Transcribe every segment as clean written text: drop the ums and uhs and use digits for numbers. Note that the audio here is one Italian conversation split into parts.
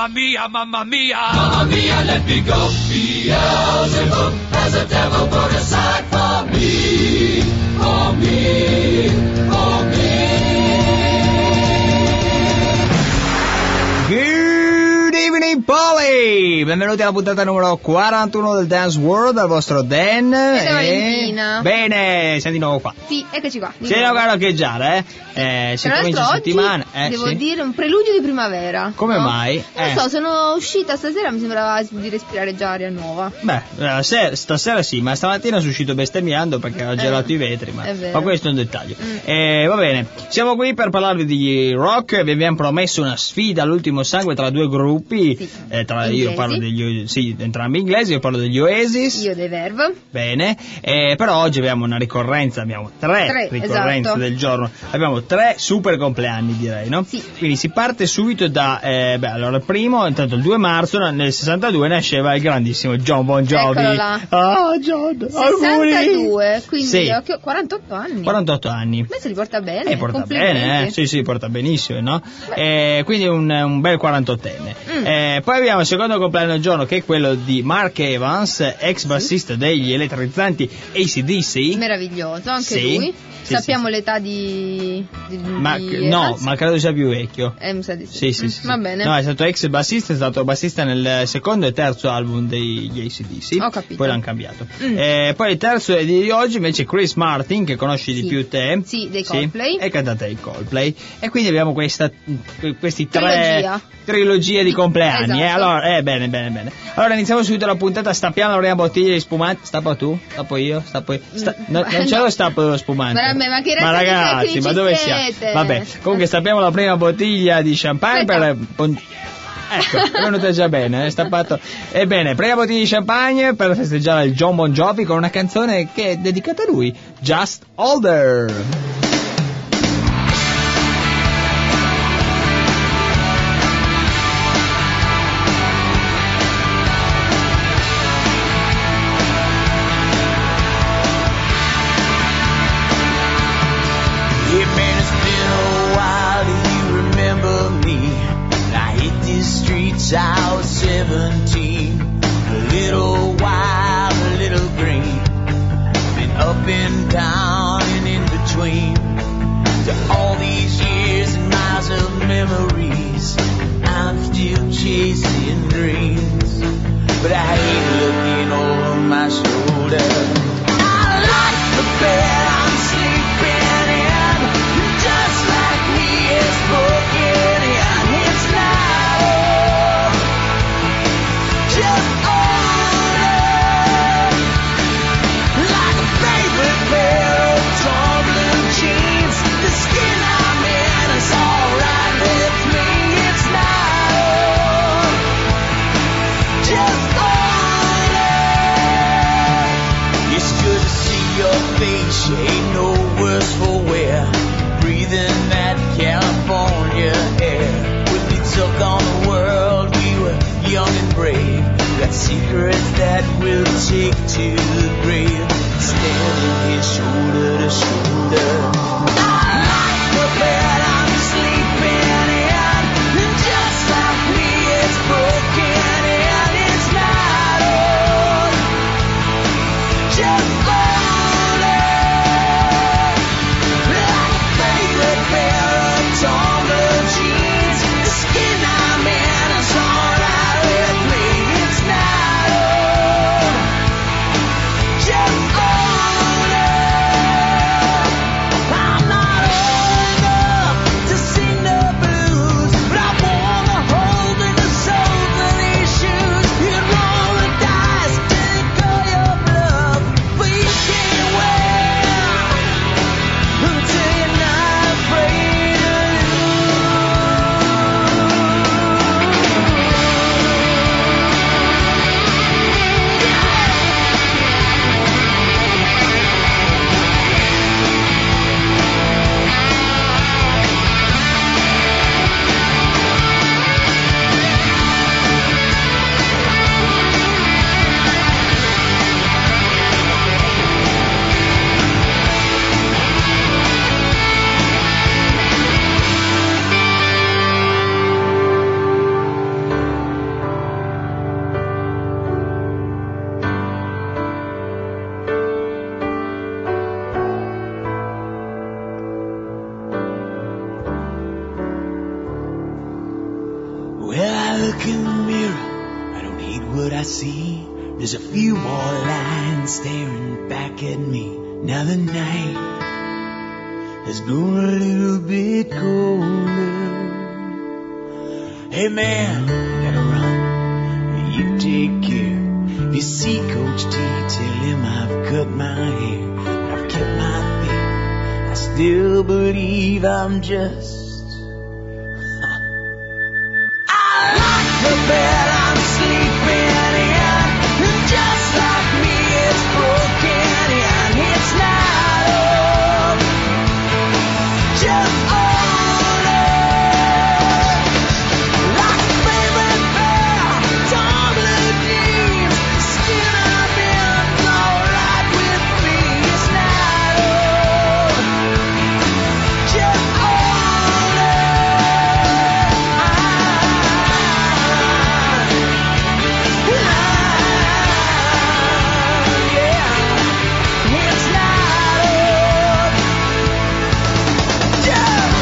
mamma mia, mamma mia. Mamma mia, let me go. Beelzebub has a devil put aside for me, for me, for me. Good evening, Polly! Benvenuti alla puntata numero 41 del Dance World, al vostro Dan. E da Valentina. Bene, sei di nuovo qua. Sì, eccoci qua. Sei di nuovo a roccheggiare, si Tra comincia l'altro settimana. oggi devo sì? dire un preludio di primavera. Come no? mai? Non so, sono uscita stasera, mi sembrava di respirare già aria nuova. Beh, stasera sì, ma stamattina sono uscito bestemmiando perché ho gelato i vetri, ma questo è un dettaglio. Va bene, siamo qui per parlarvi di rock, vi abbiamo promesso una sfida all'ultimo sangue tra due gruppi, sì. Io parlo degli entrambi inglesi, io parlo degli Oasis. Io dei Verve. Bene, però oggi abbiamo una ricorrenza, abbiamo tre ricorrenze esatto. del giorno, abbiamo 3 super compleanni, direi, no? Sì. Quindi si parte subito da, allora il primo, intanto il 2 marzo nel 62 nasceva il grandissimo John Bon Jovi. Eccolo là. Ah, John, 62, quindi sì. 48 anni. 48 anni. Ma se li porta bene. Porta bene, sì, porta benissimo, no? Quindi un bel 48enne. Poi abbiamo il secondo compleanno del giorno, che è quello di Mark Evans, ex bassista degli elettrizzanti AC/DC. Meraviglioso, anche Sì. lui. Sì, Sappiamo l'età di ma credo sia più vecchio. Mi sa di sì. Sì. Va bene. No, è stato ex bassista, è stato bassista nel secondo e terzo album degli AC/DC. Ho capito. Poi l'hanno cambiato. Poi il terzo è di oggi invece Chris Martin, che conosci di più te. Sì, dei Coldplay. È cantante dei Coldplay. E quindi abbiamo questi Trilogia. trilogie di compleanni. Esatto. Allora, bene. Allora iniziamo subito la puntata, stappiamo la prima bottiglia di spumante. Stappa tu? Stappo io? Non c'è lo stappo dello spumante. Ma che ragazzi, ma dove siamo? Vabbè, comunque stappiamo la prima bottiglia di champagne ecco, è venuta già bene, è stappato. Ebbene, prima bottiglia di champagne per festeggiare il John Bon Jovi con una canzone che è dedicata a lui, Just Older. I was 17, a little wild, a little green, been up and down and in between, to all these years and miles of memories, I'm still chasing dreams, but I ain't looking over my shoulder. I like the bed I'm sleeping in, just like me is broken in, it's not just older, like a favorite pair of torn blue jeans. The skin I'm in is alright with me. It's not old, just older. It's good to see your face. You ain't no worse for wear. Breathing that California air. When we took on the world, we were young and brave. Got secrets that we'll take to the grave. Standing here shoulder to shoulder. I like the bed I'm sleeping in, and just like me it's broken in. It's not old, just older, like a favorite pair of torn blue jeans. The skin I'm in is alright with me. It's not old, just older. mirror, I don't hate what I see. There's a few more lines staring back at me. Now the night has grown a little bit colder. Hey man, gotta run, you take care. If you see Coach T, tell him I've cut my hair, I've kept my faith. I still believe I'm just. I like the bed I'm sleeping in, just like me, it's broken and it's not old, just older. Like a favorite pair, tumbling jeans, skin up in's alright with me. It's not old, just older. It's not old, just.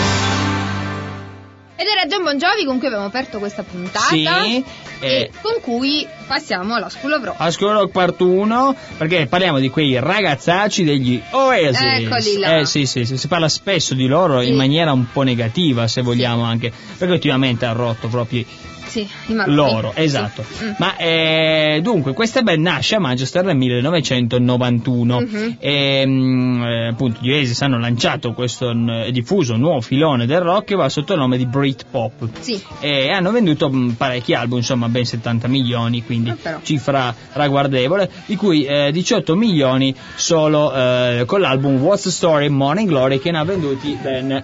Ed era John Bon Jovi con cui abbiamo aperto questa puntata. Sì, E con cui passiamo alla School of Rock. a School Rock Part 1, perché parliamo di quei ragazzacci degli Oasis. Eccoli là. Sì, si parla spesso di loro in maniera un po' negativa, se vogliamo, anche perché ultimamente ha rotto proprio Sì, i maroni. loro, esatto. Sì. Ma dunque questa band nasce a Manchester nel 1991 e appunto gli Oasis hanno lanciato questo diffuso nuovo filone del rock che va sotto il nome di Britpop. Sì. E hanno venduto parecchi album, insomma ben 70 milioni, quindi però. cifra ragguardevole, di cui 18 milioni solo con l'album What's the Story Morning Glory, che ne ha venduti ben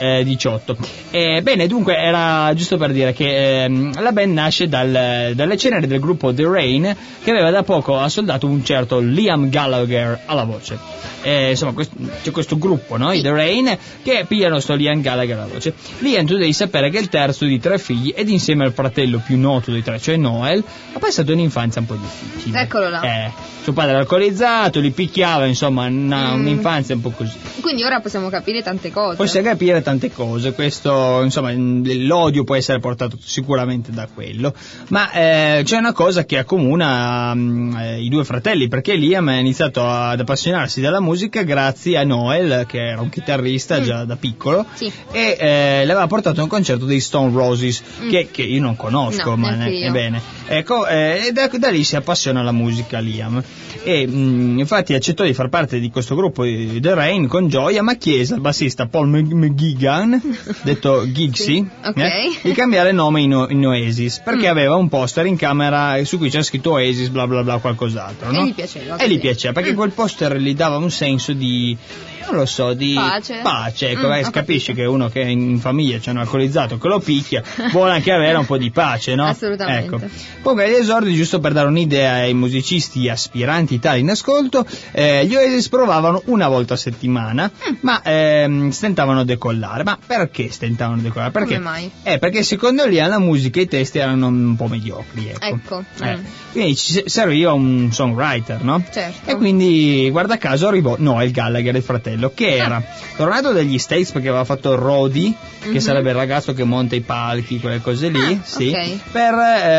18. Bene, dunque era giusto per dire che la band nasce dalle ceneri del gruppo The Rain, che aveva da poco assoldato un certo Liam Gallagher alla voce. Insomma, c'è questo gruppo, no? I The Rain, che pigliano sto Liam Gallagher alla voce. Liam, tu devi sapere che è il terzo di 3 figli ed insieme al fratello più noto dei 3, cioè Noel, ha passato un'infanzia un po' difficile. Eccolo là. Suo padre era alcolizzato, li picchiava, insomma, un'infanzia un po' così. Quindi ora possiamo capire tante cose. Possiamo capire tante cose, questo, insomma, l'odio può essere portato sicuramente da quello, ma c'è una cosa che accomuna i due fratelli, perché Liam ha iniziato ad appassionarsi della musica grazie a Noel, che era un chitarrista già da piccolo, Sì. e l'aveva portato a un concerto dei Stone Roses, che io non conosco, No, ma neanche io. bene. Ecco, e da lì si appassiona alla musica Liam, e infatti accettò di far parte di questo gruppo di The Rain con gioia, ma chiese al bassista Paul McGuigan, detto Giggsy, Sì, ok. di cambiare nome in Oasis, perché aveva un poster in camera su cui c'era scritto Oasis bla bla bla qualcos'altro, no? E gli piaceva. E gli piaceva, perché quel poster gli dava un senso di, non lo so, di Pace. ecco, Ho capisci che uno che in famiglia c'è un alcolizzato che lo picchia vuole anche avere un po' di pace, no? Assolutamente. Ecco. Poi agli esordi, giusto per dare un'idea ai musicisti aspiranti tali in ascolto, gli Oasis provavano una volta a settimana, ma stentavano a decollare. Ma perché stentavano a decollare? Perché? Come mai? Perché secondo Liam la musica e i testi erano un po' mediocri, ecco. Quindi ci serviva un songwriter, no? Certo. E quindi, guarda caso, arrivò Noel Gallagher, il fratello, che era tornato dagli States perché aveva fatto Roddy, che sarebbe il ragazzo che monta i palchi, quelle cose lì, sì, ok. per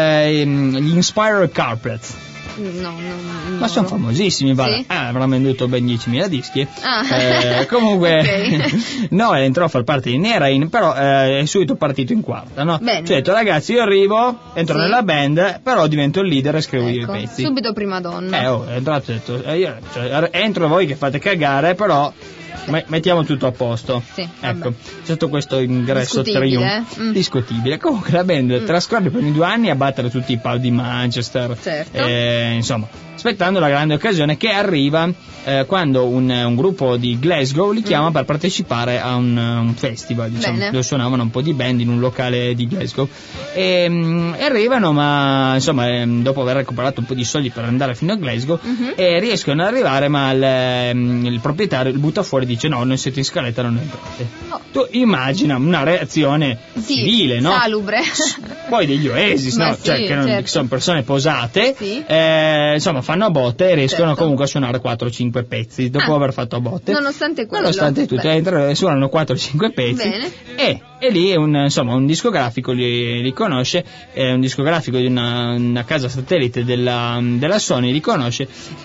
gli Inspired Carpets. No. Ma sono famosissimi, vale. Sì? Avranno venduto ben 10.000 dischi. Ah. Comunque, Ok. Noel entrò a far parte di Nerain, però è subito partito in quarta, no? Bene. Cioè, ha detto, ragazzi, io arrivo, entro Sì. nella band, però divento il leader e scrivo Ecco, i pezzi. subito prima donna. È entrato e ha detto, io, cioè, entro voi che fate cagare, però mettiamo tutto a posto. Sì, vabbè. Ecco, sotto questo ingresso Discutibile, discutibile. Comunque la band trascorre i primi 2 anni a battere tutti i pub di Manchester, Certo. insomma, aspettando la grande occasione che arriva quando un gruppo di Glasgow li chiama per partecipare a un festival, diciamo, Bene. dove suonavano un po' di band in un locale di Glasgow, e arrivano, ma insomma, dopo aver recuperato un po' di soldi per andare fino a Glasgow, riescono ad arrivare, ma il proprietario butta fuori fuori e dice no, non siete in scaletta, non entrate. Tu immagina una reazione civile, no? Salubre. Poi degli Oasis, no? Sì, Cioè che certo. sono persone posate, Sì. insomma fanno a botte e riescono Certo. comunque a suonare 4-5 pezzi dopo aver fatto a botte. Nonostante quello. Nonostante tutto, entrano e suonano 4-5 pezzi. Bene. E lì un discografico li conosce, un discografico di una casa satellite della Sony li conosce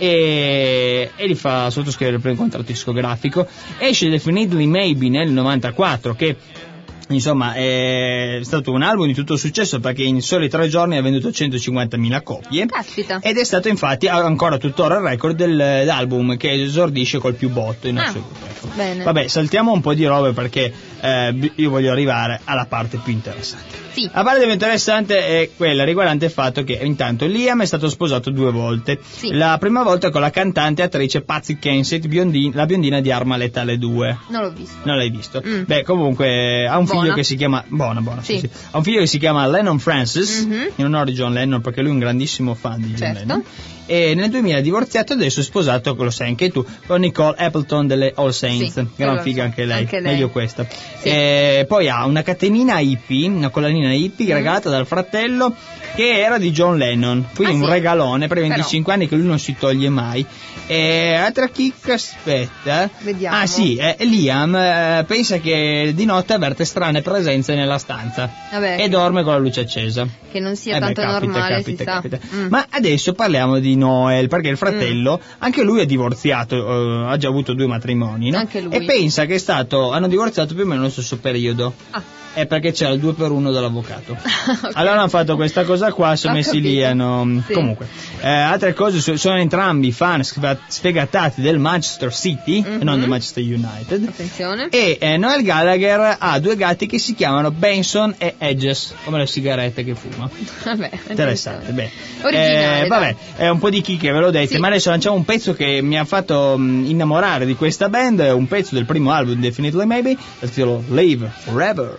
e li fa sottoscrivere il primo contratto discografico. Esce Definitely Maybe nel 94, che insomma è stato un album di tutto successo perché in soli 3 giorni ha venduto 150.000 copie. Caspita. Ed è stato infatti ancora tuttora il record dell'album che esordisce col più botto in assoluto. Ecco. Bene. Vabbè, saltiamo un po' di robe perché io voglio arrivare alla parte più interessante. Sì. La parte più interessante è quella riguardante il fatto che intanto Liam è stato sposato 2 volte. Sì. La prima volta con la cantante e attrice Patsy Kensit, la biondina di Arma Letale 2. Non l'ho visto. Non l'hai visto? Mm. Beh, comunque ha un figlio Buona. che si chiama buona, Sì. sì. Ha un figlio che si chiama Lennon Francis, Mhm. in onore di John Lennon, perché lui è un grandissimo fan di John Certo. Lennon. E nel 2000 è divorziato, adesso è sposato, lo sai anche tu, con Nicole Appleton delle All Saints. Sì, Gran quello figa so. anche lei, Anche lei. meglio questa. Sì. Poi ha una catenina hippie, una collanina hippie regalata dal fratello che era di John Lennon, quindi Ah, un sì? regalone per i Però. 25 anni che lui non si toglie mai. Altra chicca, aspetta. Vediamo. Ah sì, Liam pensa che di notte avverte strane presenze nella stanza Vabbè. e dorme con la luce accesa. Che non sia Beh, tanto normale, si sa. capita. Mm. Ma adesso parliamo di Noel, perché il fratello, anche lui è divorziato, ha già avuto 2 matrimoni, no? Anche lui. E pensa che hanno divorziato più o meno nello stesso periodo. Ah. È perché c'era il 2x1 dall'avvocato. Ok. Allora hanno fatto questa cosa qua, sono Ho messi lì capito. Sì. comunque. Altre cose, sono entrambi fan sfegatati del Manchester City, e non del Manchester United. Attenzione. E Noel Gallagher ha 2 gatti che si chiamano Benson e Edges, come le sigarette che fuma. Vabbè, Interessante, beh. Originale, vabbè, è un po' di chicche, ve l'ho detto, Sì. ma adesso lanciamo un pezzo che mi ha fatto innamorare di questa band, è un pezzo del primo album Definitely Maybe, dal titolo Live Forever.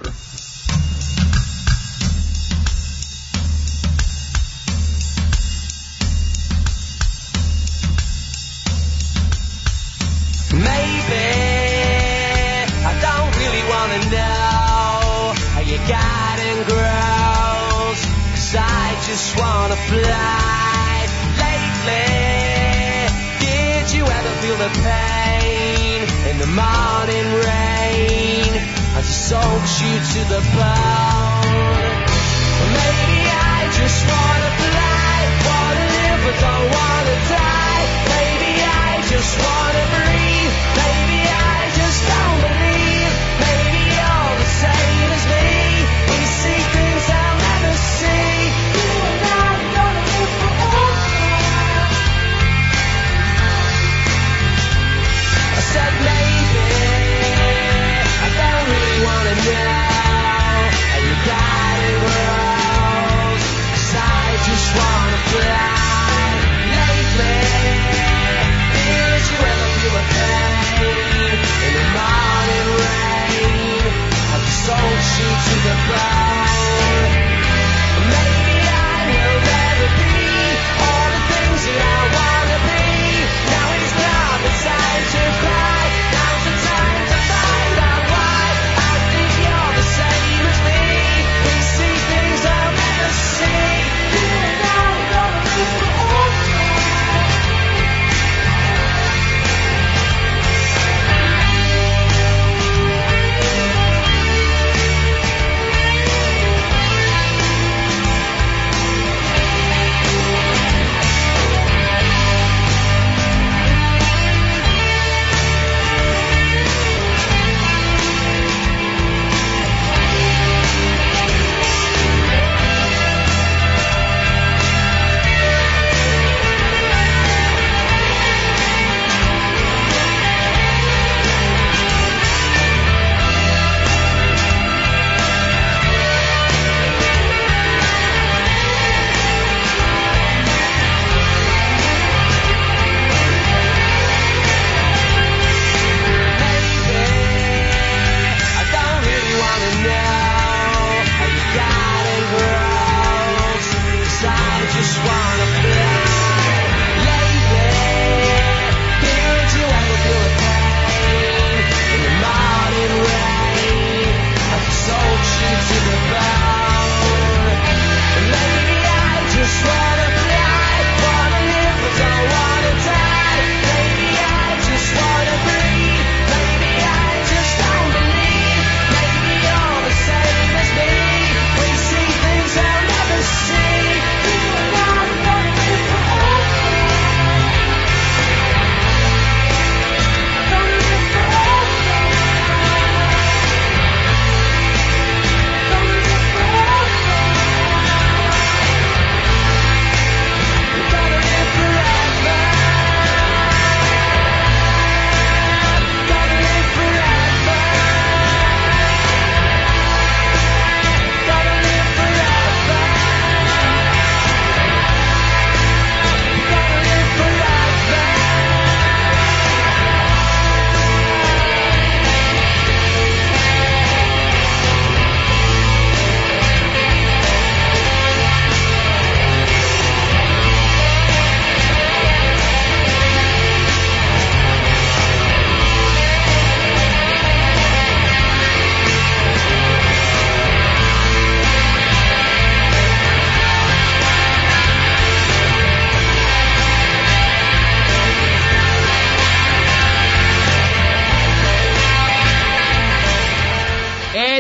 Maybe I don't really wanna know how your garden grows, 'cause I just wanna fly. Lately, did you ever feel the pain in the morning rain as it soaks you to the bone? Maybe I just wanna fly, wanna live but don't wanna die. Maybe I just wanna breathe. Maybe I just don't believe. Maybe you're the same as me. We see things I'll never see. You and I are gonna live forever. I said maybe I don't really wanna know how you got it grows, 'cause I just wanna fly. Lately, did you ever feel the pain in the morning rain? Have the soul shoot to the bone. Maybe I will never be all the things that I wanna be. Now is not the time to cry. Now's the time to find out why. I think you're the same as me. We see things I'll never see. You and I are gonna live forever.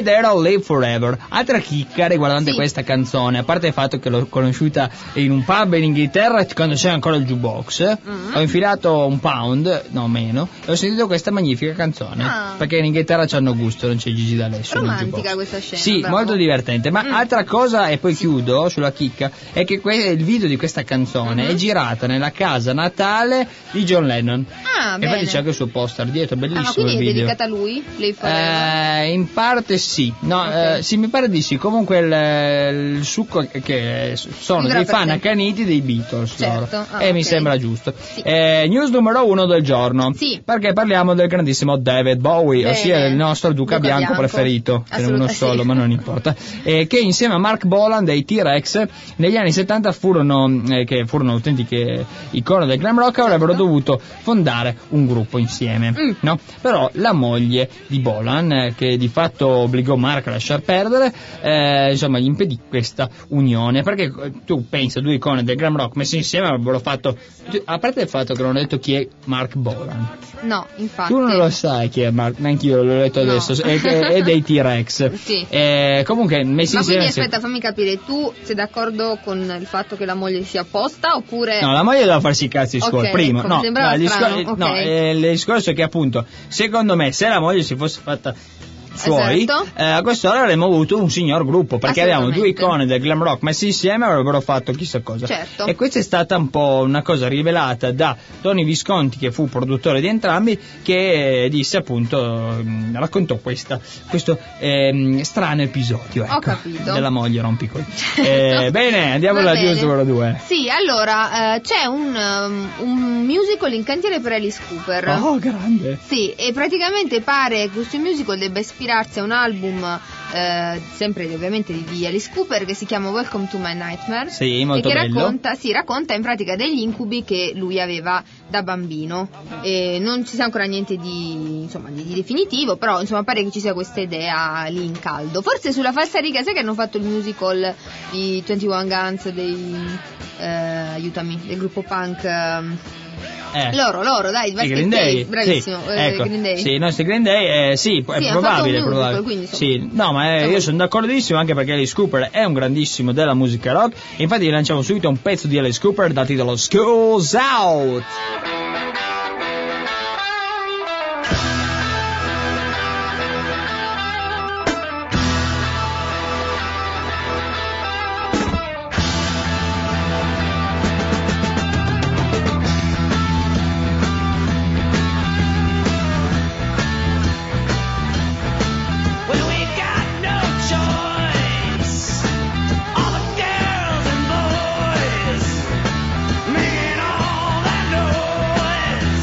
ed era Live Forever. Altra chicca riguardante questa canzone, a parte il fatto che l'ho conosciuta in un pub in Inghilterra quando c'era ancora il jukebox, ho infilato un pound, no meno, e ho sentito questa magnifica canzone, perché in Inghilterra c'hanno gusto, non c'è Gigi D'Alessio. Romantica questa scena. Sì, bravo. molto divertente. Ma altra cosa, e poi chiudo sulla chicca, è che il video di questa canzone è girata nella casa natale di John Lennon. Ah, e bene. infatti c'è anche il suo poster dietro, bellissimo Ma quindi il è video. dedicata a lui? Live Forever? In parte sì, no, Ok. sì, mi pare di sì. Comunque il succo è che sono Vivrà dei per fan sempre. accaniti dei Beatles, Certo. loro. Ah, E mi ok. sembra giusto. Sì. News numero 1 del giorno. Sì. Perché parliamo del grandissimo David Bowie, Bene. ossia il nostro Duca Bianco Bianco. preferito, che è uno solo, sì. ma non importa. Che insieme a Mark Bolan dei T-Rex negli anni 70 furono autentiche icone del glam rock, avrebbero dovuto fondare un gruppo insieme, no? Però la moglie di Bolan, che di fatto obbligò Mark a lasciar perdere, insomma gli impedì questa unione, perché tu pensa, due icone del glam rock messe insieme avrebbero fatto, a parte il fatto che non ho detto chi è Mark Bolan, No, infatti. tu non lo sai chi è Mark, neanche io l'ho detto No. adesso, è dei T-Rex. Sì. Comunque messi Ma insieme. quindi aspetta, fammi capire, tu sei d'accordo con il fatto che la moglie sia opposta oppure... No, la moglie doveva farsi i cazzi suoi, Ok, primo. ecco, No, mi sembrava il strano, il discorso è che appunto, secondo me, se la moglie si fosse fatta suoi, Esatto. a quest'ora avremmo avuto un signor gruppo, perché abbiamo due Assolutamente. icone del glam rock messi insieme, avrebbero fatto chissà cosa. Certo. E questa è stata un po' una cosa rivelata da Tony Visconti, che fu produttore di entrambi, che disse appunto, raccontò questo strano episodio, ecco, Ho capito. della moglie rompicoglioni. Certo. Bene, andiamo Va alla bene. news numero 2. Sì, allora, c'è un musical in cantiere per Alice Cooper. Oh, grande. Sì, e praticamente pare che questo musical debba ispirarsi a un album sempre ovviamente di Alice Cooper, che si chiama Welcome to My Nightmare. Sì, molto e che bello. racconta in pratica degli incubi che lui aveva da bambino. E non ci sia ancora niente di definitivo, però insomma pare che ci sia questa idea lì in caldo. Forse sulla falsariga, sai che hanno fatto il musical di 21 Guns aiutami, del gruppo punk. Loro, dai, I Green Day, bravissimo, sì, ecco, Green Day. sì, i nostri Green Day, sì, è Sì, hanno probabile, fatto un musical, probabile. quindi, insomma. Sì, no, ma io sono d'accordissimo, anche perché Alice Cooper è un grandissimo della musica rock. Infatti lanciamo subito un pezzo di Alice Cooper dal titolo School's Out. Well, we got no choice. All the girls and boys making all that noise.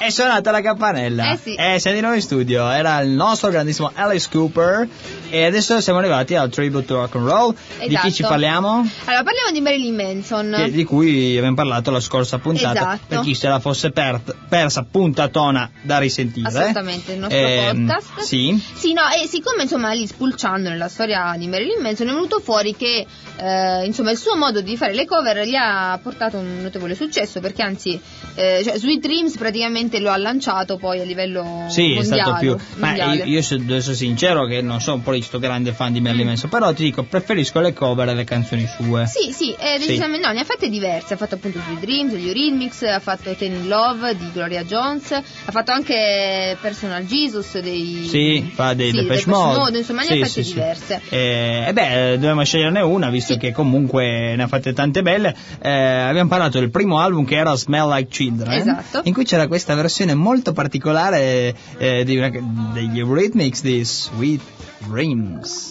È suonata la campanella. Sì. Siamo di nuovo in studio. Era il nostro grandissimo Alice Cooper. E adesso siamo arrivati al Tribute to Rock and Roll. Esatto. Di chi ci parliamo? Allora, parliamo di Marilyn Manson. Di cui abbiamo parlato la scorsa puntata. Esatto. Per chi se la fosse persa, puntatona da risentire. Assolutamente, il nostro podcast. Sì. Sì, no, e siccome insomma lì spulciando nella storia di Marilyn Manson è venuto fuori che insomma il suo modo di fare le cover gli ha portato un notevole successo, perché anzi cioè, Sweet Dreams praticamente lo ha lanciato poi a livello mondiale. È stato più. mondiale. Ma io devo essere sincero che non sono un po' questo grande fan di Marilyn Manson, però ti dico, preferisco le cover alle canzoni sue. Sì, decisamente. No, ne ha fatte diverse. Ha fatto appunto Sweet Dreams, gli Eurythmics, ha fatto Ten in Love di Gloria Jones, ha fatto anche Personal Jesus dei Depeche Mode, insomma ne ha fatte diverse. Dovevamo sceglierne una, visto che comunque ne ha fatte tante belle. Abbiamo parlato del primo album, che era Smell Like Children, esatto, in cui c'era questa versione molto particolare degli Eurythmics di Sweet Dreams.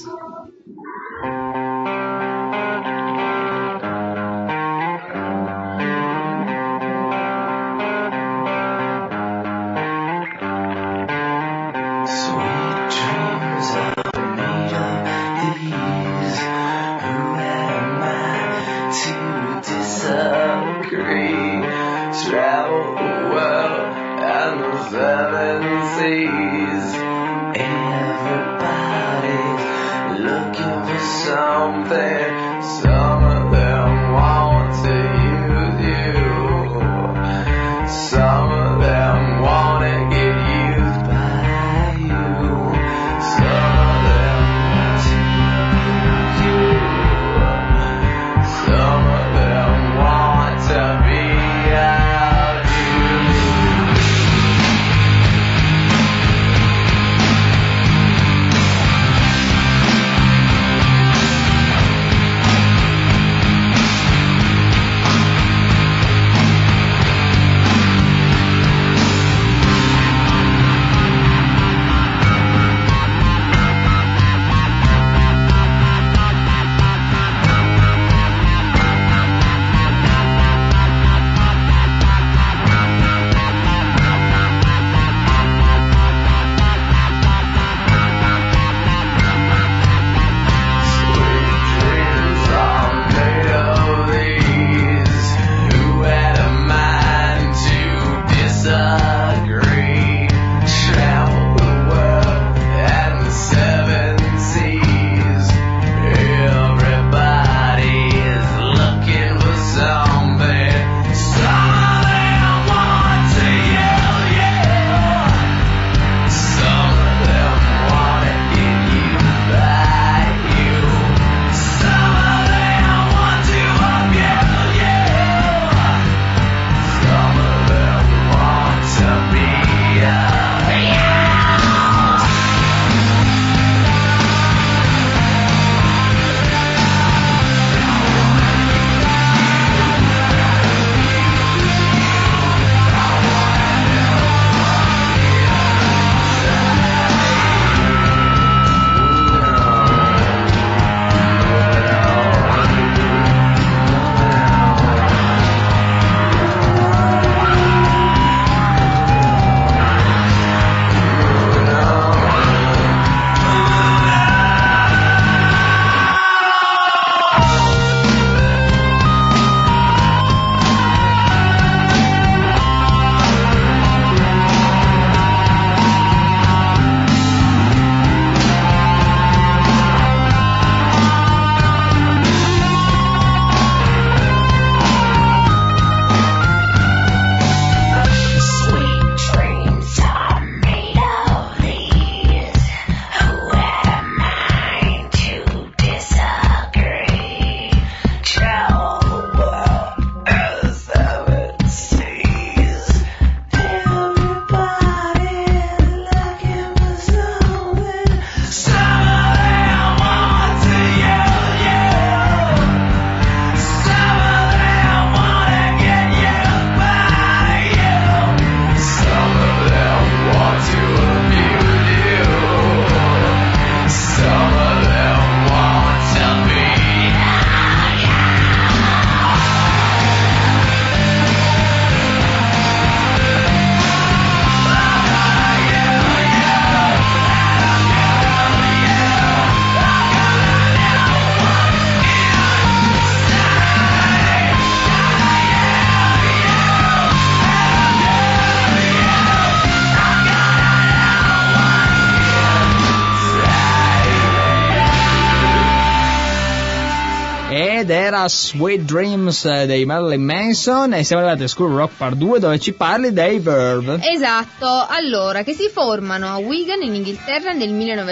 era Sweet Dreams dei Marilyn Manson, e siamo arrivati a School Rock Part 2, dove ci parli dei Verve. Esatto, allora, che si formano a Wigan in Inghilterra nel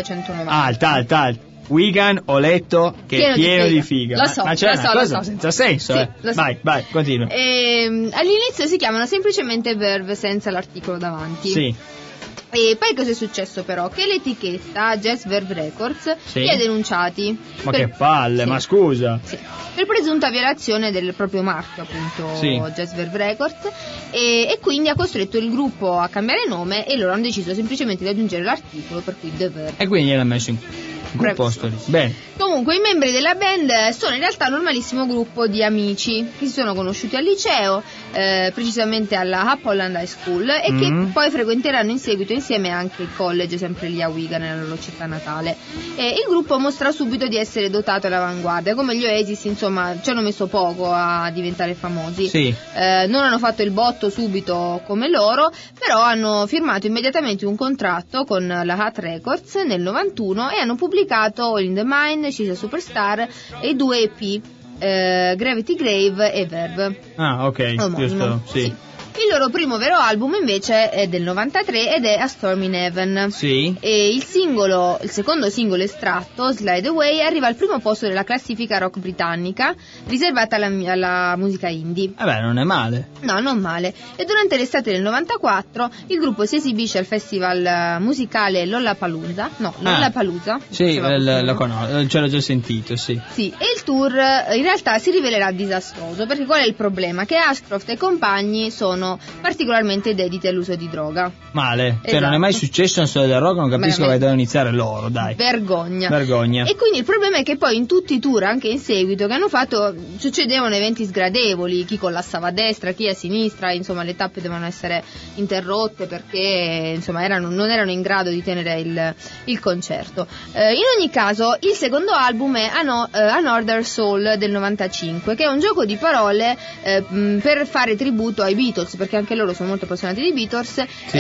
1990. Alt. Wigan, ho letto che è pieno di figa. Lo so, ma c'è una cosa lo so. senza senso, Sì, lo so. Vai, continua. All'inizio si chiamano semplicemente Verve senza l'articolo davanti. Sì. E poi cosa è successo però? Che l'etichetta Jazz Verve Records Sì. li ha denunciati. Ma che palle, sì. ma scusa. Sì. Per presunta violazione del proprio marchio, appunto, Sì. Jazz Verve Records, e quindi ha costretto il gruppo a cambiare nome, e loro hanno deciso semplicemente di aggiungere l'articolo, per cui The Verve. E quindi l'ha messo in quel posto lì. Bene. Comunque i membri della band sono in realtà un normalissimo gruppo di amici che si sono conosciuti al liceo, precisamente alla Up Holland High School, e che poi frequenteranno in seguito insieme anche il college, sempre lì a Wigan, nella loro città natale. Il gruppo mostra subito di essere dotato all'avanguardia, come gli Oasis, insomma, ci hanno messo poco a diventare famosi. Sì. Non hanno fatto il botto subito come loro, però hanno firmato immediatamente un contratto con la Hat Records nel 91 e hanno pubblicato All in the Mind, She's a Superstar e i 2 EP, Gravity Grave e Verve. Ah, ok, Omonimo. giusto, sì. Il loro primo vero album invece è del 93 ed è A Storm in Heaven. Sì. E il secondo singolo estratto, Slide Away, arriva al primo posto della classifica rock britannica, riservata alla musica indie. Vabbè, non è male. No, non male. E durante l'estate del 94 il gruppo si esibisce al festival musicale Lollapalooza. No, Lollapalooza. Sì, lo conosco, ce l'ho già sentito, sì. Sì, e il tour in realtà si rivelerà disastroso, perché qual è il problema? Che Ashcroft e compagni sono particolarmente dediti all'uso di droga. Male, cioè Esatto. non è mai successo una storia del rock, non capisco Veramente. come devono iniziare loro, dai. Vergogna. E quindi il problema è che poi in tutti i tour, anche in seguito, che hanno fatto, succedevano eventi sgradevoli, chi collassava a destra, chi a sinistra, insomma le tappe devono essere interrotte perché insomma non erano in grado di tenere il concerto. In ogni caso il secondo album è Another Soul del 95, che è un gioco di parole per fare tributo ai Beatles, perché anche loro sono molto appassionati di Beatles. Sì.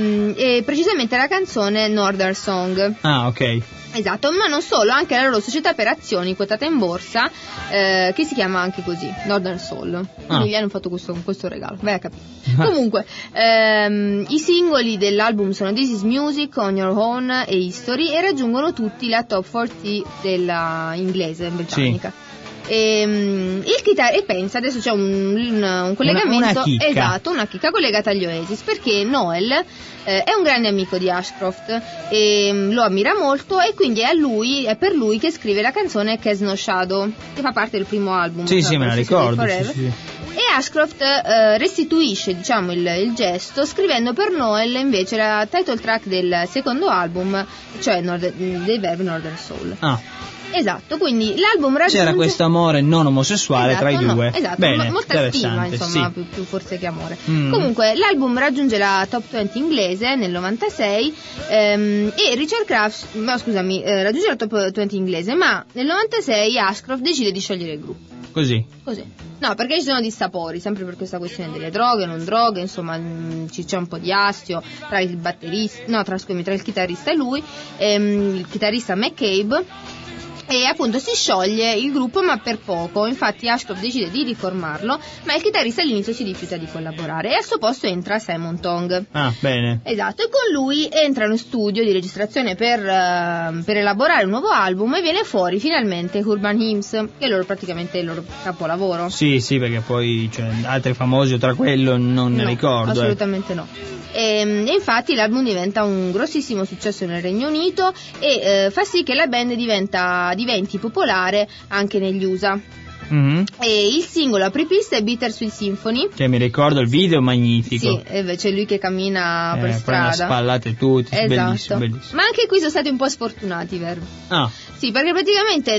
E precisamente la canzone Northern Song. Ah, ok. Esatto, ma non solo, anche la loro società per azioni quotata in borsa, che si chiama anche così, Northern Soul. Quindi gli hanno fatto questo regalo, vai a capire. Comunque, i singoli dell'album sono This Is Music, On Your Own e History, e raggiungono tutti la top 40 della inglese, britannica. Sì. E pensa, adesso c'è un collegamento, una chicca. esatto, una chicca collegata agli Oasis, perché Noel è un grande amico di Ashcroft e lo ammira molto, e quindi è per lui che scrive la canzone Cast No Shadow, che fa parte del primo album. Sì, me la ricordo. Sì. E Ashcroft restituisce, diciamo, il gesto scrivendo per Noel invece la title track del secondo album, cioè dei Verve, Northern Soul. Esatto, quindi l'album raggiunge... C'era questo amore non omosessuale, esatto, tra i due. Esatto, bene, molta stima, insomma, sì. più forse che amore. Comunque, l'album raggiunge la top 20 inglese nel 96 e Richard Crafts, raggiunge la top 20 inglese, ma nel 96 Ashcroft decide di sciogliere il gruppo. Così. No, perché ci sono dissapori, sempre per questa questione delle droghe, non droghe, insomma, c'è un po' di astio tra il chitarrista e lui, il chitarrista McCabe. E appunto si scioglie il gruppo, ma per poco. Infatti Ashcroft decide di riformarlo, ma il chitarrista all'inizio si rifiuta di collaborare, e al suo posto entra Simon Tong. Ah, bene. Esatto, e con lui entra in studio di registrazione per elaborare un nuovo album, e viene fuori finalmente Urban Hymns, che è praticamente il loro capolavoro. Sì, perché poi altri famosi tra quello non ne ricordo. Assolutamente no. E infatti l'album diventa un grossissimo successo nel Regno Unito e fa sì che la band diventi popolare anche negli USA. E il singolo apripista è Bittersweet Symphony, che mi ricordo il video magnifico. Sì, c'è lui che cammina per strada, spallate tutti, esatto. bellissimo. Ma anche qui sono stati un po' sfortunati, vero? Sì, perché praticamente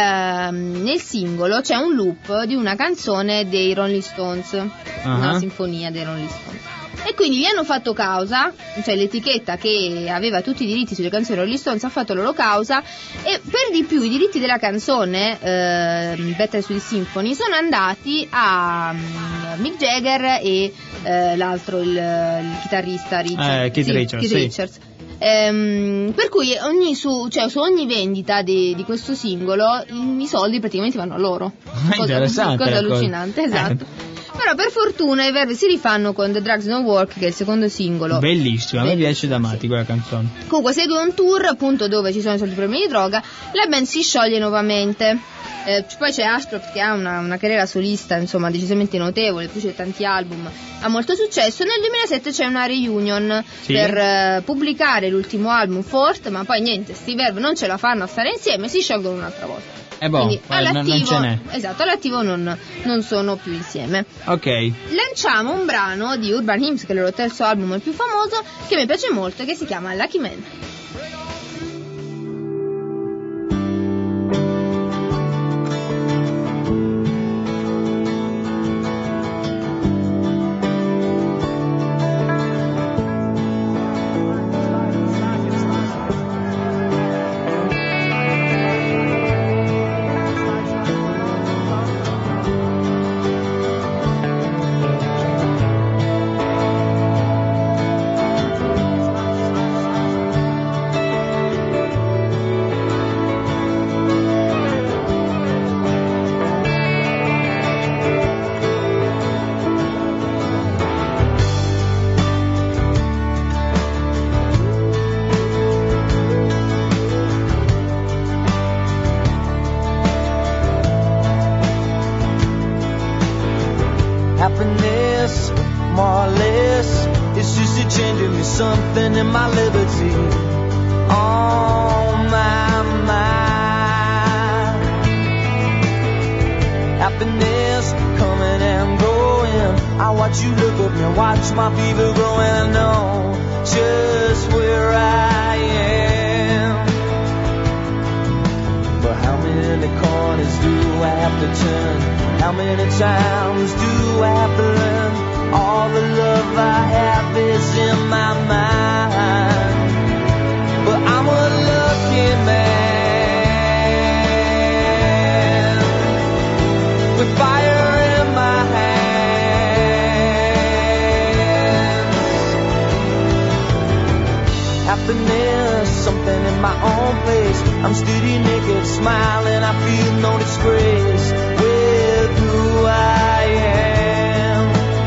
nel singolo c'è un loop di una canzone dei Rolling Stones, una sinfonia dei Rolling Stones. E quindi vi hanno fatto causa, cioè l'etichetta che aveva tutti i diritti sulle canzoni Rolling Stones ha fatto loro causa, e per di più i diritti della canzone Bittersweet Symphony sono andati a Mick Jagger e l'altro, il chitarrista Keith Richards. Per cui su ogni vendita di questo singolo i soldi praticamente vanno a loro. Interessante. Cosa allucinante, esatto. Però per fortuna i Verve si rifanno con The Drugs Don't Work, che è il secondo singolo. Bellissimo, a me piace da matti quella canzone. Comunque segue un tour appunto dove ci sono i soliti problemi di droga, la band si scioglie nuovamente. Poi c'è Ashcroft che ha una carriera solista insomma decisamente notevole, produce tanti album, ha molto successo. Nel 2007 c'è una reunion per pubblicare l'ultimo album Forth, ma poi niente, sti Verve non ce la fanno a stare insieme, si sciolgono un'altra volta. Quindi all'attivo, non ce n'è. Esatto, all'attivo non sono più insieme. Ok. Lanciamo un brano di Urban Hymns, che è il loro terzo album, il più famoso, che mi piace molto, che si chiama Lucky Man. Happiness, more or less, it's just a changing me something in my liberty. On my mind. Happiness coming and going. I watch you look at me, watch my fever growing. I know just where I am. But how many corners do I have to turn? How many times do I have to learn? All the love I have is in my mind. But I'm a lucky man with fire in my hands. Happiness, something in my own place. I'm steady, naked, smiling. I feel no disgrace with who I am.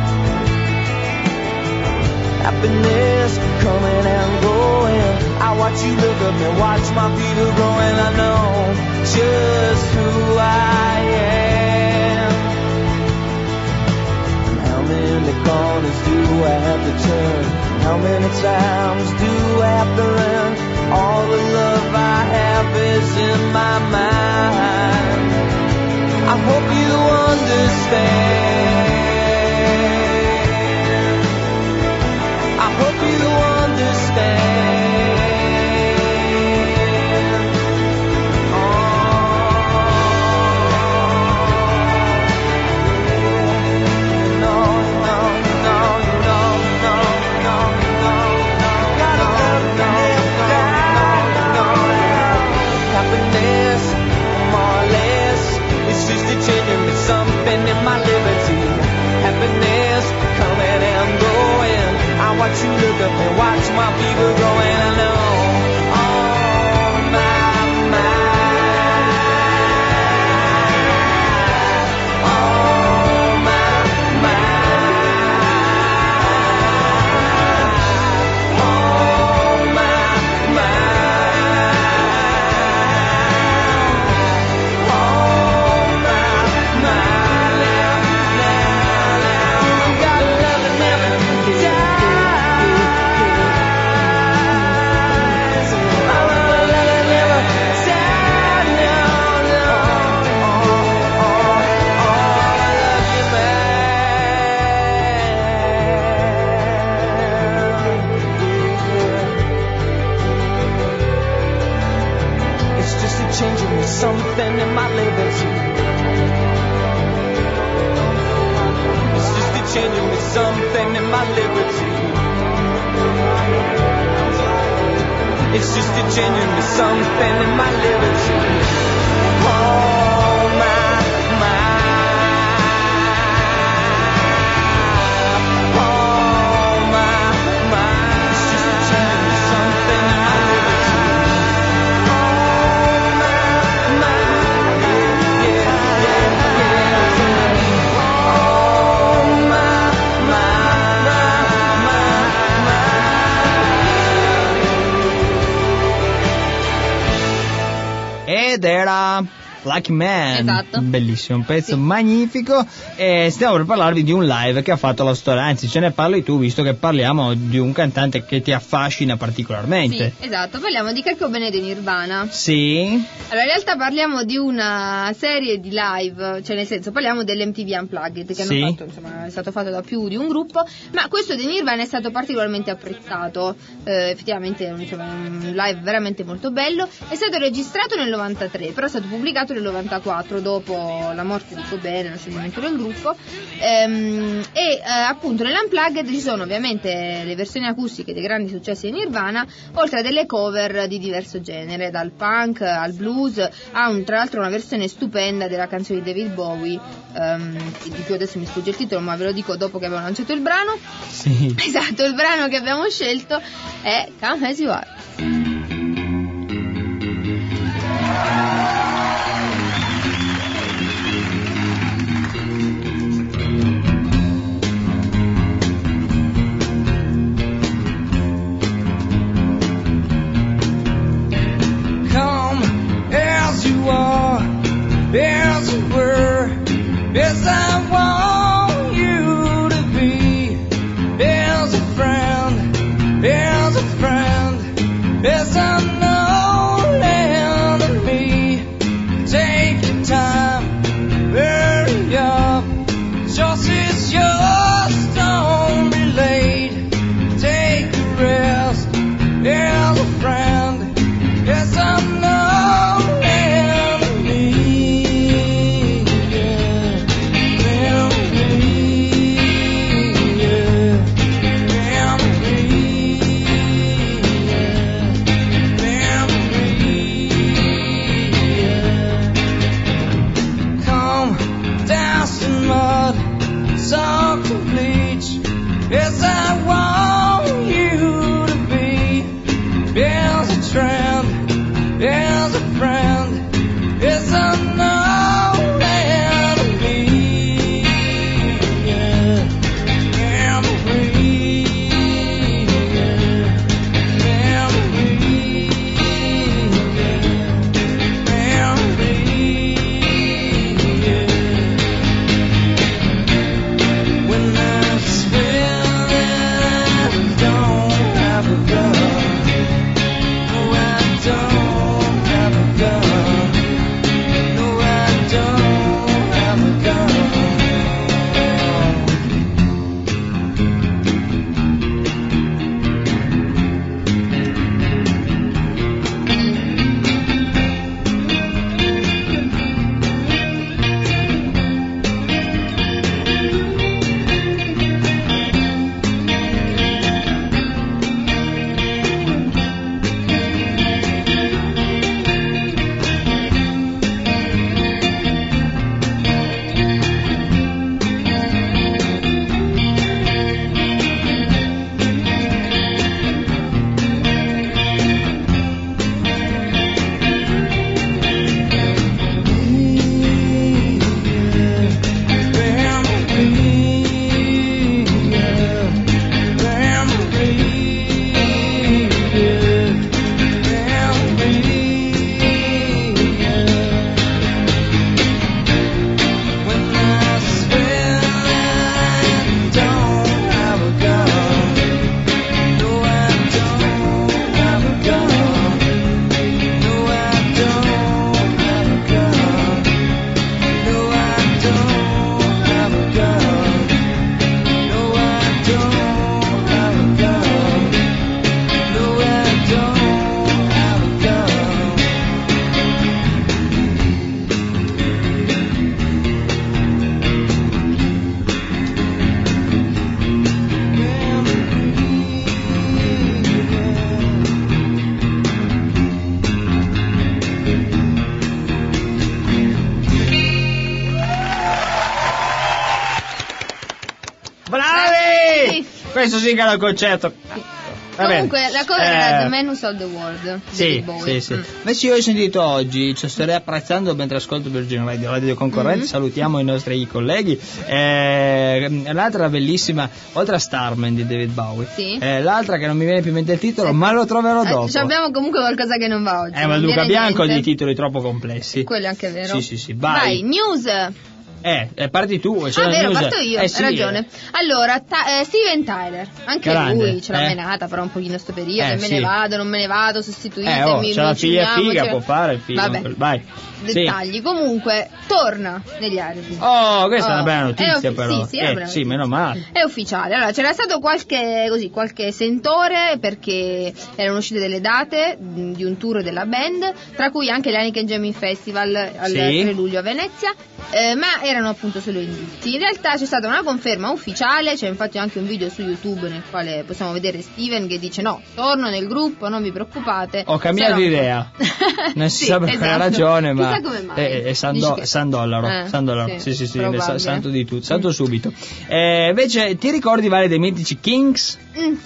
Happiness coming and going. I watch you look at me, watch my fever growing. I know just who I am. And how many corners do I have to turn? How many times do I have to learn? All the love I have is in my mind. I hope you understand. I hope you understand. Oh, no, no, no, no, no, no, no, gotta love happiness, more or less. It's just a changing me something in my liberty. Happiness coming and going. I watch you look up and watch my fever growing. I know on my mind. On my mind. On my mind. On my mind. Gotta love it, never die. Changing me something in my liberty. It's just a changing me something in my liberty. It's just a changing me something in my liberty. Oh my mind. Oh my mind. It's just a changing me something in ed era Lucky Man. Esatto. Bellissimo, un pezzo Sì. magnifico. E stiamo per parlarvi di un live che ha fatto la storia, anzi ce ne parli tu, visto che parliamo di un cantante che ti affascina particolarmente. Sì, esatto, parliamo di Kurt Cobain e di Nirvana. Sì. Allora, in realtà parliamo di una serie di live, cioè nel senso parliamo dell'MTV Unplugged che Sì. hanno fatto, insomma, è stato fatto da più di un gruppo, ma questo di Nirvana è stato particolarmente apprezzato, effettivamente insomma, un live veramente molto bello, è stato registrato nel 93, però è stato pubblicato nel 94 dopo la morte di Cobain, lo scioglimento del gruppo, appunto nell'Unplugged ci sono ovviamente le versioni acustiche dei grandi successi di Nirvana, oltre a delle cover di diverso genere, dal punk al blues, ha tra l'altro una versione stupenda della canzone di David Bowie, di cui adesso mi sfugge il titolo ma ve lo dico dopo che abbiamo lanciato il brano. Sì. Esatto, il brano che abbiamo scelto è Come As You Are. As you were, as I want you to be, as a friend, as unknown enemy. Take your time, hurry up, just as yours, don't be late. Take a rest, as a friend, as unknown Questo sì che era il concerto. Comunque la cover era The Man Who Sold the World. Sì. Invece io ho sentito oggi, cioè sto riapprezzando mentre ascolto Virgin Radio concorrente, salutiamo i nostri colleghi. L'altra bellissima, oltre a Starman di David Bowie, l'altra che non mi viene più in mente il titolo, ma lo troverò dopo. Abbiamo comunque qualcosa che non va oggi. Ma Luca Bianco ha dei titoli troppo complessi. Quello è anche vero. Sì. Vai, news. Parti tu. Vero, parto io, hai ragione. Allora, Steven Tyler, anche grande, lui ce l'ha menata però un pochino sto periodo, me ne vado, non me ne vado, sostituitemi. C'è la figlia figa, può fare il figlio. Vabbè, vai. Dettagli, comunque torna negli Aerosmith. Questa è una bella notizia però. Sì, meno male. È ufficiale. Allora, c'era stato qualche sentore perché erano uscite delle date di un tour della band, tra cui anche l'Heineken Jamming Festival al 3 luglio a Venezia, ma erano appunto solo indizi. In realtà c'è stata una conferma ufficiale, c'è infatti anche un video su YouTube nel quale possiamo vedere Steven che dice no, torno nel gruppo, non vi preoccupate. Ho cambiato idea. Non si sa per quale ragione, ma come mai? È San Dollaro. Sì, santo di tutto, santo subito. Invece ti ricordi dei mitici Kings?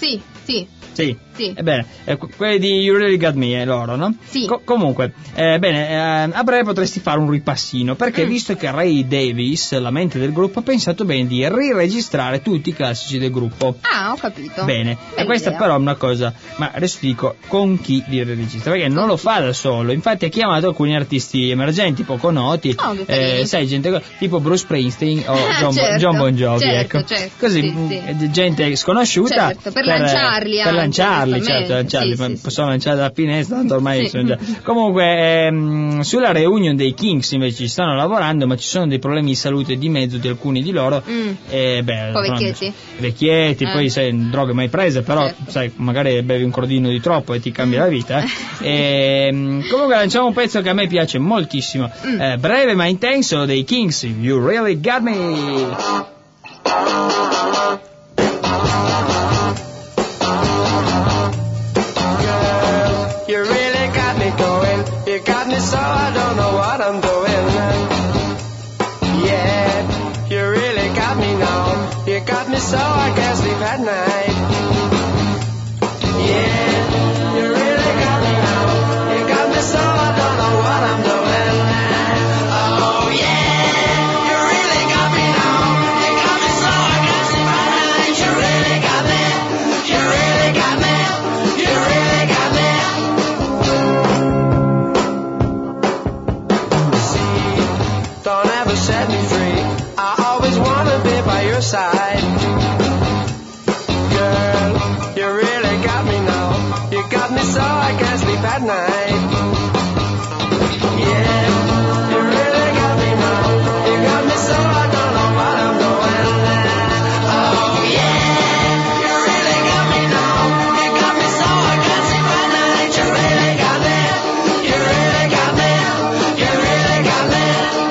Sì. Ebbene, quelli di You Really Got Me, loro, no? Sì. Comunque, a breve potresti fare un ripassino, perché visto che Ray Davies, la mente del gruppo, ha pensato bene di riregistrare tutti i classici del gruppo. Ah, ho capito. Bene, e questa però è una cosa, ma adesso ti dico con chi li riregistra, perché non lo fa da solo, infatti ha chiamato alcuni artisti emergenti, poco noti, sai, gente tipo Bruce Springsteen o John Bon Jovi, ecco. Così, gente sconosciuta. Certo, per lanciarli. Sì. Possono lanciare dalla finestra, tanto ormai sono già. Comunque, sulla reunion dei Kings invece ci stanno lavorando, ma ci sono dei problemi di salute di mezzo di alcuni di loro. Vecchietti, poi sai, droghe mai prese, però sai, magari bevi un crodino di troppo e ti cambia la vita. Comunque lanciamo un pezzo che a me piace moltissimo, breve ma intenso, dei Kings, You Really Got Me. So I don't know what I'm doing. Yeah, you really got me now. You got me so I can't sleep at night. Yeah, you really got me now. You got me so I don't know what I'm doing. Oh yeah, you really got me now. You got me so I can't sleep at night. You really got me. You really got me. You really got me. Don't ever set me free. I always wanna be by your side. Girl, you really got me now. You got me so I can't sleep at night. Yeah, you really got me now. You got me so I don't know what I'm doing. Oh yeah, you really got me now. You got me so I can't sleep at night. You really got me. You really got me. You really got me.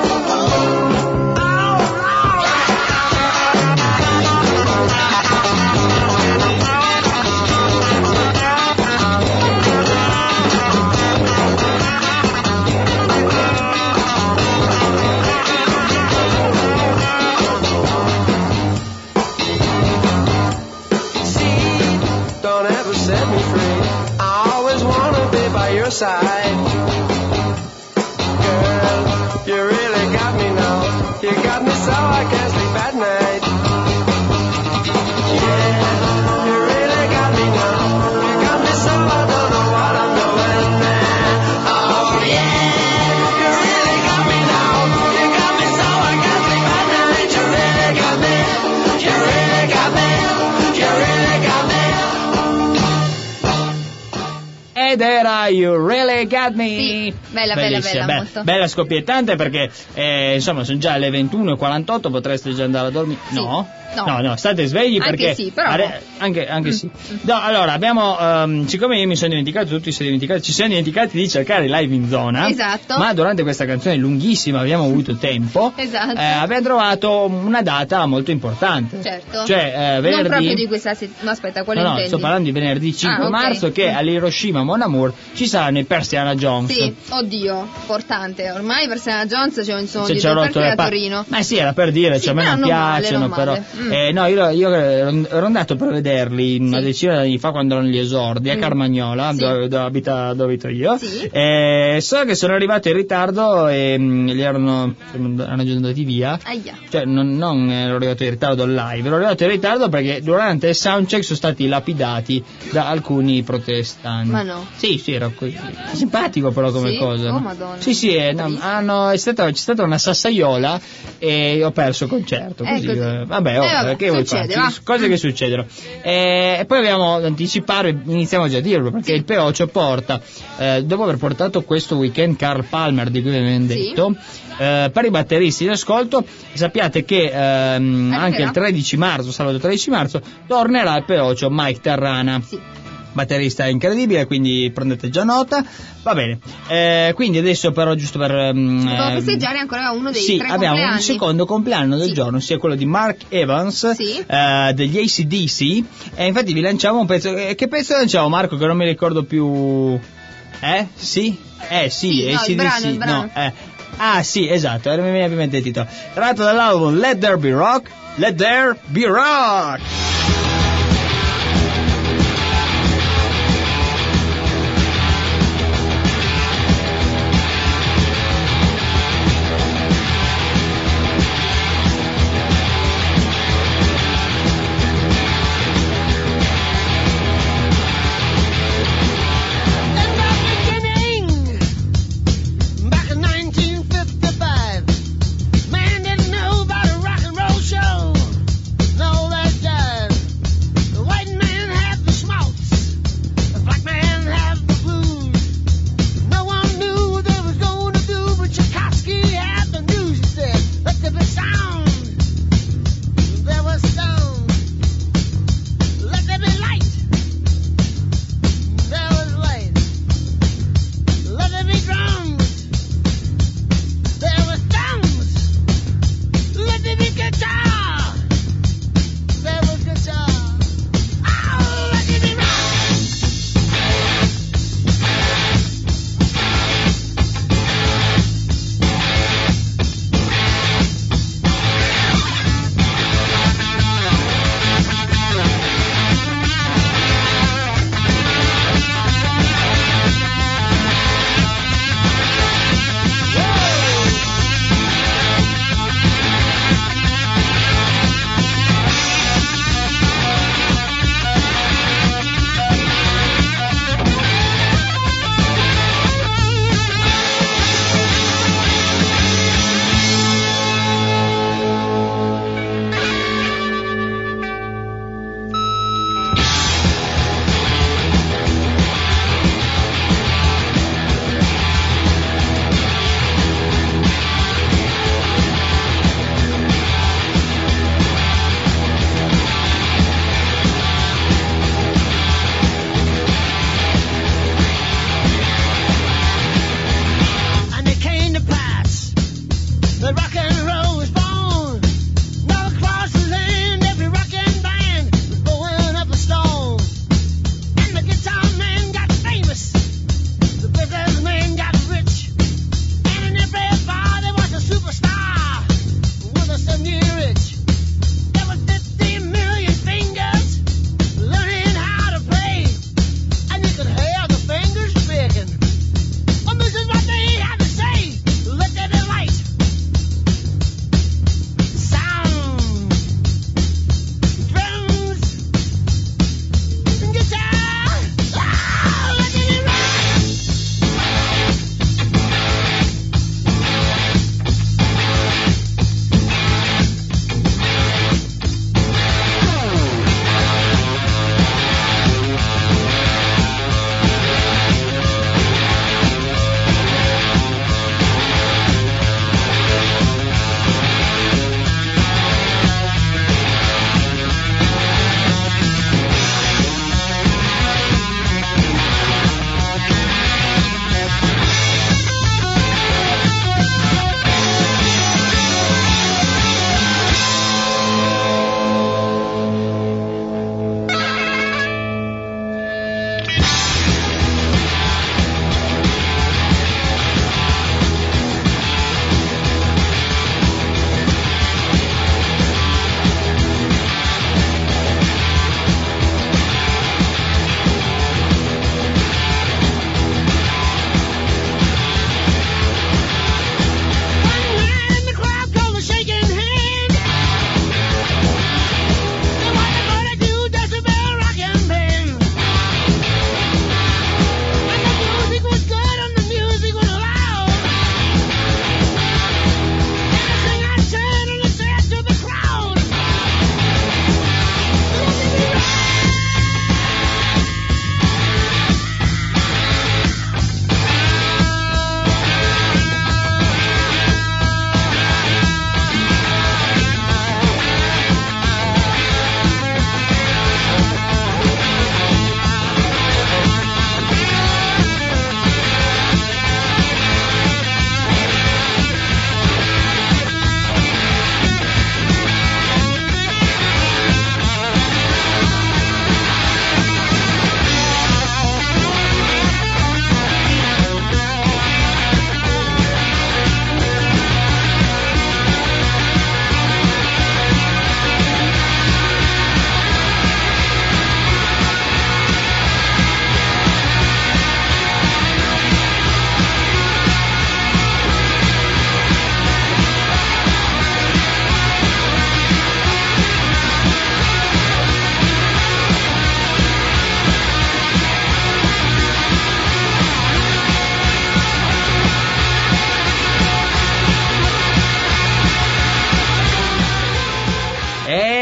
Don't ever set me free. I always wanna be by your side. Girl, you really got me now. You got me so I can't sleep at night. Yeah, you really got me now. You got me so I don't know what I'm doing. Oh yeah, you really got me now. You got me so I can't sleep at night. You really got me. You really got me. You really got me. Ed era You Really Got Me. Sì, bella, molto. Bella scoppiettante, perché insomma sono già le 21:48, potreste già andare a dormire. Sì. No, state svegli perché anche sì, però anche sì. No, allora abbiamo siccome io mi sono dimenticato, tutti ci siamo dimenticati di cercare Live in Zona. Esatto. Ma durante questa canzone lunghissima abbiamo avuto tempo. Esatto. Abbiamo trovato una data molto importante. Certo. Cioè venerdì. Non proprio di questa no, aspetta, quale intendi? No, sto parlando di venerdì 5 marzo che all'Hiroshima Mon Amour ci saranno i Persiana Jones. Sì, oddio, importante. Ormai Persiana Jones c'è un sogno a Torino. Ma sì, era per dire, a me non piacciono, però. No, io ero andato per vederli una Sì. decina di anni fa quando erano gli esordi a Carmagnola, Sì. dove abito io. Sì. So che sono arrivato in ritardo e li erano già andati via. Aia. Cioè non ero arrivato in ritardo al live, ero arrivato in ritardo perché durante il soundcheck sono stati lapidati da alcuni protestanti. Ma no. Sì, era così. Simpatico però come Sì? cosa. Oh, no? Madonna. Sì, c'è stata una sassaiola e ho perso il concerto. Così. Così. Vabbè, che vuoi succede, fare? va. Cose che succedono. E poi abbiamo anticipato, iniziamo già a dirlo, perché il P8 porta, dopo aver portato questo weekend Carl Palmer, di cui vi abbiamo Sì. detto, per i batteristi in ascolto, sappiate che anche il 13 marzo, sabato 13 marzo, tornerà il P8 Mike Terrana. Sì. Batterista incredibile, quindi prendete già nota. Va bene, quindi adesso però giusto per Dobbiamo festeggiare ancora uno dei sì, tre abbiamo compleanni. un secondo compleanno del Sì. giorno, sia quello di Mark Evans, Sì. degli AC/DC, e infatti vi lanciamo un pezzo. Che pezzo lanciamo, Marco, che non mi ricordo più? Sì? Sì, Sì, no, AC/DC, il brano. no, ah sì, esatto, mi viene ovviamente il titolo, tratto dall'album Let There Be Rock, Let There Be Rock. Back in 1955, man didn't know about a rock and roll show. No, that jive.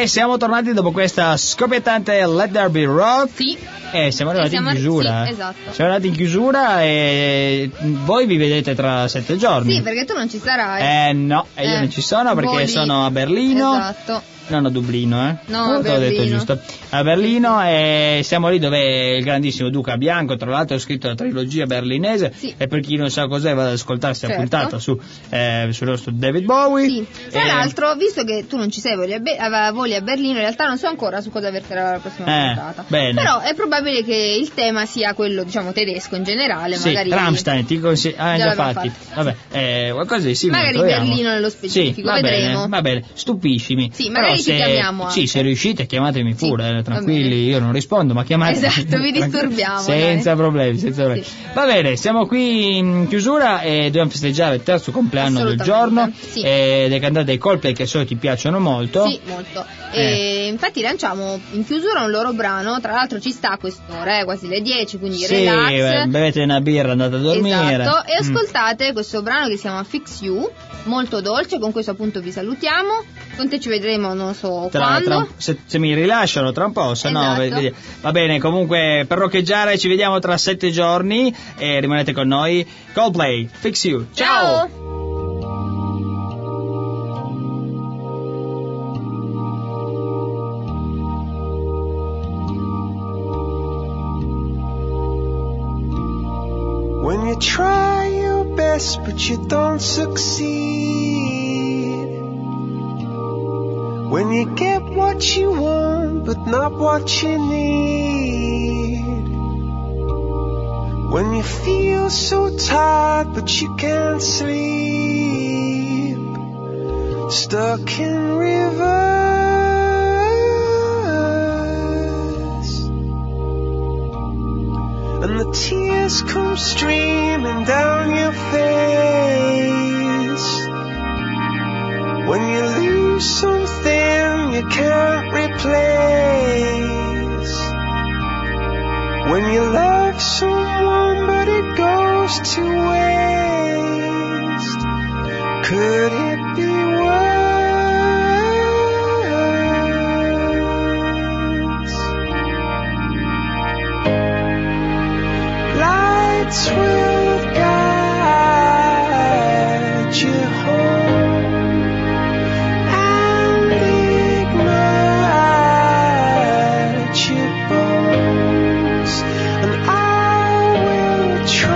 siamo tornati dopo questa scoppiettante Let There Be Rock. Sì. Siamo arrivati in chiusura. Sì, esatto. Siamo arrivati in chiusura e voi vi vedete tra 7 giorni. Sì, perché tu non ci sarai. No, io non ci sono perché sono a Berlino. Esatto. Non a Dublino, No, a te l'ho detto Berlino. giusto. A Berlino e siamo lì dove il grandissimo Duca Bianco, tra l'altro ha scritto la trilogia berlinese. Sì. E per chi non sa cos'è vada ad ascoltarsi la Certo. puntata sul nostro David Bowie. Sì. Tra l'altro, visto che tu non ci sei, voli a Berlino, in realtà non so ancora su cosa verterà la prossima puntata. Bene. Però è probabile che il tema sia quello, diciamo, tedesco in generale. Sì, magari Rammstein, ti consiglio. Già Già l'abbiamo fatti. fatto. Vabbè, qualcosa di simile. Magari troviamo. Berlino nello specifico, sì, vedremo. Va bene, stupiscimi. Sì, magari però ci chiamiamo anche. Sì, se riuscite chiamatemi Sì, pure, va tranquilli, bene. io non rispondo, ma chiamatemi. Esatto, vi disturbiamo, senza dai. problemi, senza problemi. Sì. Va bene, siamo qui in chiusura e dobbiamo festeggiare il terzo compleanno del giorno. Sì. Ed è cantato dai Coldplay che so ti piacciono molto. Sì, molto. E infatti lanciamo in chiusura un loro brano, tra l'altro ci sta a quest'ora, quasi le 10, quindi Sì, relax. bevete una birra, andate a dormire. Esatto, e ascoltate questo brano che si chiama Fix You, molto dolce, con questo appunto vi salutiamo. Con te ci vedremo non so quando. Se mi rilasciano tra un po', se no Esatto. va bene. Comunque per roccheggiare ci vediamo tra 7 giorni e rimanete con noi. Coldplay, Fix You. Ciao. When you try your best but you don't succeed, when you get what you want but not what you need, when you feel so tired but you can't sleep, stuck in reverse, and the tears come streaming down your face, when you lose something you can't replace, when you love someone but it goes to waste, could it be worse? Lights will guide you home and ignite your bones, and I will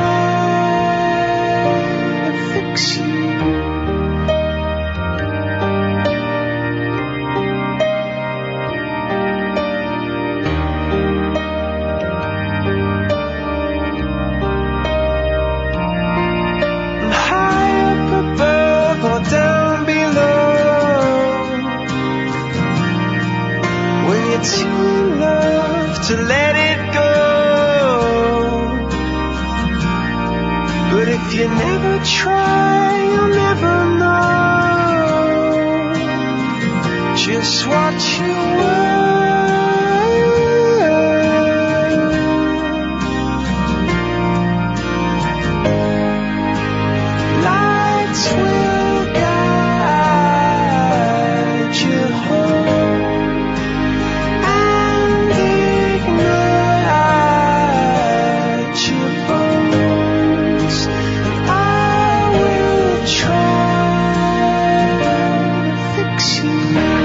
try to fix you. High up above or down below, when you're too in love to let it go, but if you never try you'll never know just what you were. Lights will guide you home and ignite your bones, and I will try to fix you.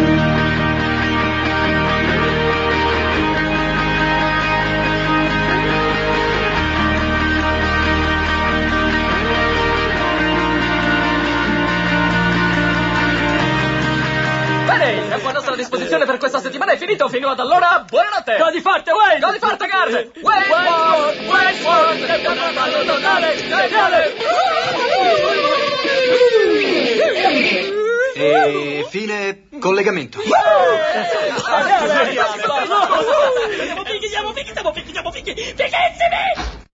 Bene, il tempo a nostra disposizione per questa settimana è finito. Fino ad allora, buonanotte. Godi forte, Wayne. Godi forte, Gard. Wayne, ballo totale, geniale. E fine collegamento. Siamo fighi, fighissimi.